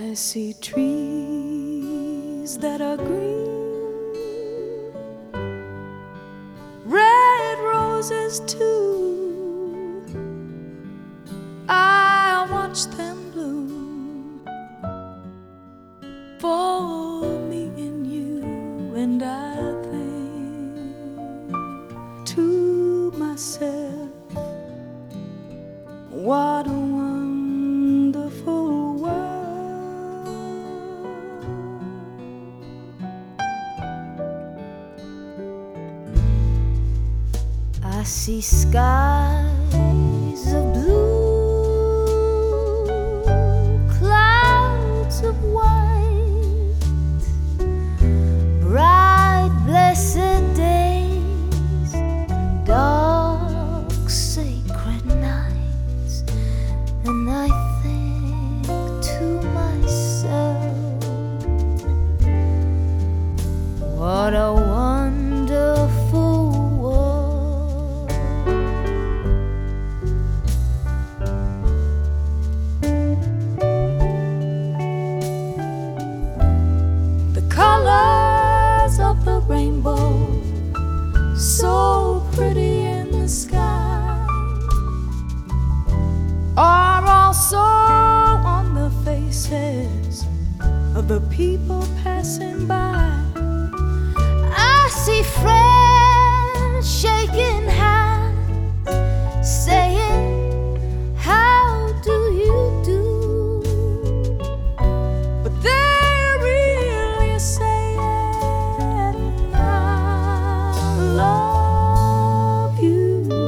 I see trees that are green, red roses too. I watch them bloom for me and you, and I think to myself, what a wonderful world. I see skies of blue, clouds of white, bright blessed days, dark sacred nights, and I think to myself, what a wonderful world. The colors of the rainbow, so pretty in the sky, are also on the faces of the people passing by. I see friends shaking hands, saying, how do you do? But they're really saying, I love you.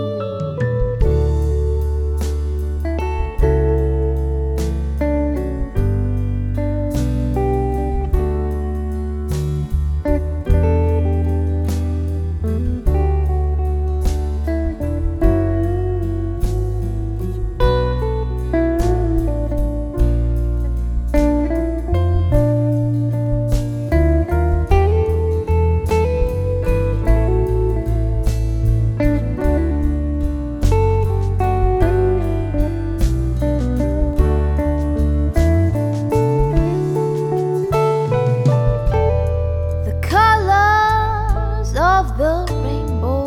The rainbow,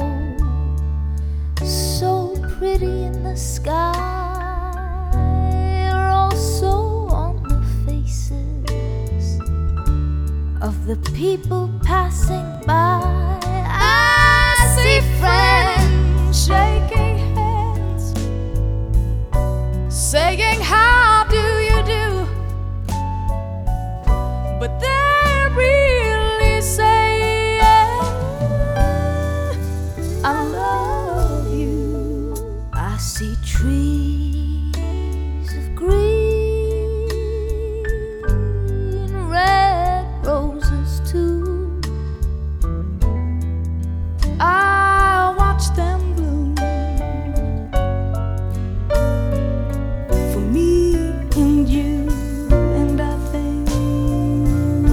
so pretty in the sky, are also on the faces of the people passing by. I see friends shaking hands, saying, how do you do? But they're really saying, I love you. I see trees of green, red roses too. I watch them bloom for me and you, and I think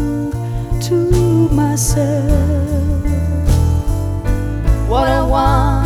to myself, what a wonderful